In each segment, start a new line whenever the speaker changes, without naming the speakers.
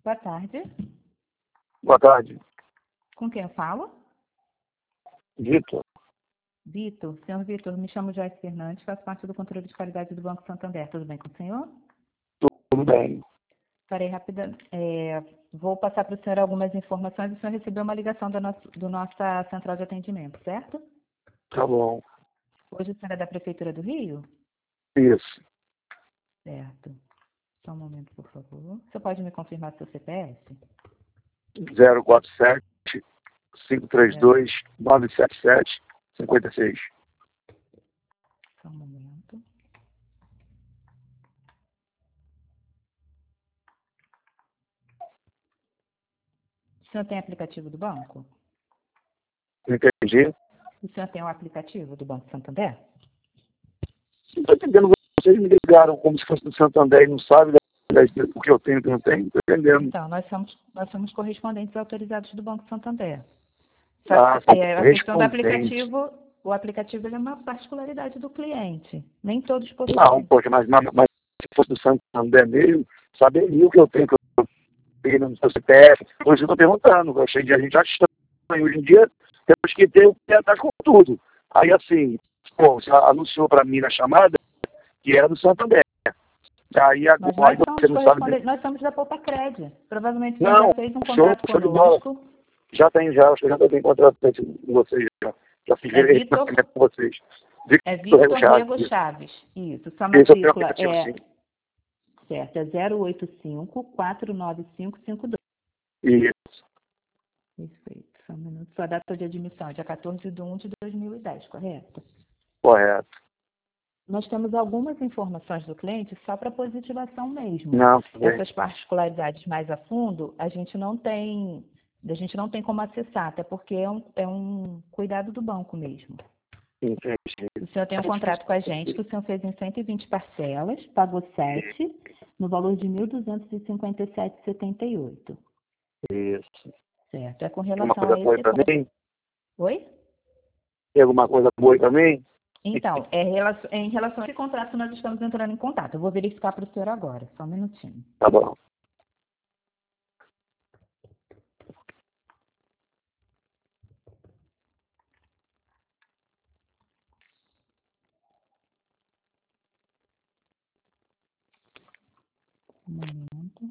Boa tarde.
Boa tarde.
Com quem eu falo?
Vitor.
Vitor. Senhor Vitor, me chamo Joyce Fernandes, faço parte do controle de qualidade do Banco Santander. Tudo bem com o senhor?
Tudo bem.
Farei rápida. Vou passar para o senhor algumas informações. O senhor recebeu uma ligação do nossa central de atendimento, certo?
Tá bom.
Hoje o senhor é da Prefeitura do Rio?
Isso.
Certo. Só um momento, por favor. Você pode me confirmar seu CPF?
047 532 977 56.
Só um momento. O senhor tem aplicativo do banco?
Entendi.
O senhor tem o aplicativo do Banco Santander?
Não estou entendendo. Vocês me ligaram como se fosse do Santander e não sabem o que eu tenho e o que eu não tenho. Não estou entendendo.
Então, nós somos correspondentes autorizados do Banco Santander.
Ah,
A questão do
correspondente.
aplicativo, o aplicativo ele é uma particularidade do cliente. Nem todos possuem.
Não, poxa, mas se fosse do Santander mesmo, saberia o que eu tenho, que eu peguei no seu CPF. Por isso eu estou perguntando. Eu achei que a gente já estranho. Hoje em dia, temos que ter o pé atrás com tudo. Aí, assim, você anunciou para mim na chamada que era do Santander. Aí
Mas
agora
nós
você
somos
não sabe.
correspondentes, nós somos da Poupa Cred. Provavelmente o senhor
Não,
já fez um contato
show de bola.
conosco.
Já tem, acho que já tenho contrato com vocês. Já fiz relacionamento com vocês.
Vitor
Rego Chaves.
Rego Chaves. Isso. Sua
Esse é o
matrícula
aplicativo, sim.
certo, é 085-49552.
Isso.
Perfeito. Só um minuto. Sua data de admissão é dia 14/1/2010, correto?
Correto.
Nós temos algumas informações do cliente só para positivação mesmo.
Não, bem.
Essas particularidades mais a fundo, a gente não tem como acessar, até porque é um cuidado do banco mesmo.
Entendi.
O senhor tem um contrato com a gente que o senhor fez em 120 parcelas, pagou 7, no valor de R$ 1.257,78.
Isso.
Certo. É com
Tem alguma
relação
coisa
a
boa
esse
para
ponto.
mim?
Oi?
Tem alguma coisa boa para mim?
Então, em relação a esse contrato, nós estamos entrando em contato. Eu vou verificar para o senhor agora. Só um minutinho.
Tá bom.
Um momento.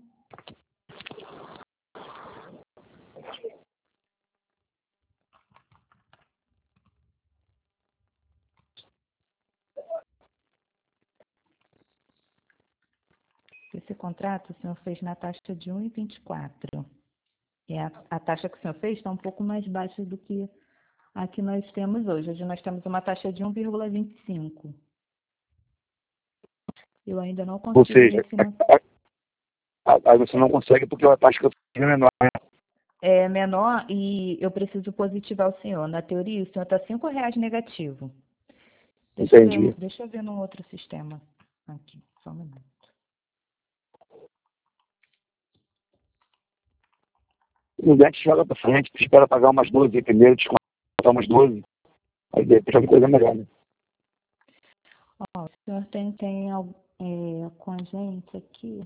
Esse contrato o senhor fez na taxa de 1,24. E a taxa que o senhor fez está um pouco mais baixa do que a que nós temos hoje. Hoje nós temos uma taxa de 1,25. Eu ainda não
Ou
consigo
seja,
refinanciar.
aí você não consegue porque a taxa que eu fiz é menor.
É menor e eu preciso positivar o senhor. Na teoria, o senhor está R$ 5 negativo.
Entendi.
Deixa eu ver num outro sistema. Aqui, só um minuto.
O cliente joga para frente, espera pagar umas 12 primeiro, descontar umas 12. Aí depois joga coisa melhor, né?
Ó, o senhor tem com a gente aqui,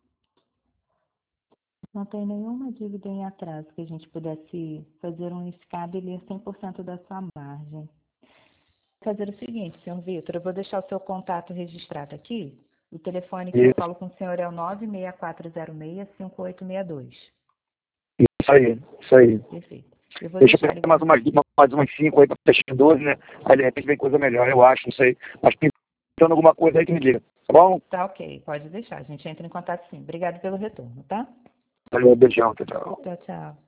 não tem nenhuma dívida em atraso que a gente pudesse fazer um escado e ler 100% da sua margem. Vou fazer o seguinte, senhor Vitor, eu vou deixar o seu contato registrado aqui. O telefone que eu falo com o senhor é o 96406-5862.
Isso aí, isso aí.
Perfeito. Eu vou
Deixa eu
deixar
pegar mais umas 5 aí para fechar 12, né? Aí de repente vem coisa melhor, eu acho, não sei. Mas pintando alguma coisa aí que me diga, tá bom?
Tá ok, pode deixar. A gente entra em contato sim. Obrigado pelo retorno, tá?
Valeu, beijão, tchau.
Tchau, tchau.